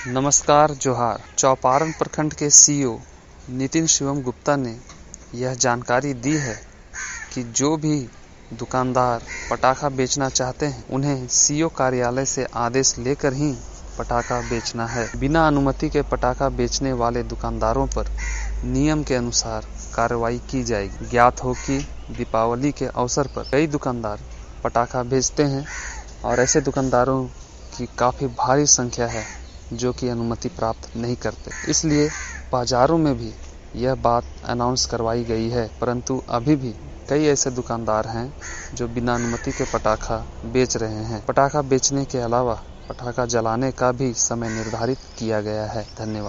नमस्कार जोहार। चौपारण प्रखंड के सीईओ नितिन शिवम गुप्ता ने यह जानकारी दी है कि जो भी दुकानदार पटाखा बेचना चाहते हैं उन्हें सीईओ कार्यालय से आदेश लेकर ही पटाखा बेचना है। बिना अनुमति के पटाखा बेचने वाले दुकानदारों पर नियम के अनुसार कार्रवाई की जाएगी। ज्ञात हो कि दीपावली के अवसर पर कई दुकानदार पटाखा बेचते हैं और ऐसे दुकानदारों की काफ़ी भारी संख्या है जो कि अनुमति प्राप्त नहीं करते। इसलिए बाजारों में भी यह बात अनाउंस करवाई गई है, परंतु अभी भी कई ऐसे दुकानदार हैं जो बिना अनुमति के पटाखा बेच रहे हैं। पटाखा बेचने के अलावा पटाखा जलाने का भी समय निर्धारित किया गया है। धन्यवाद।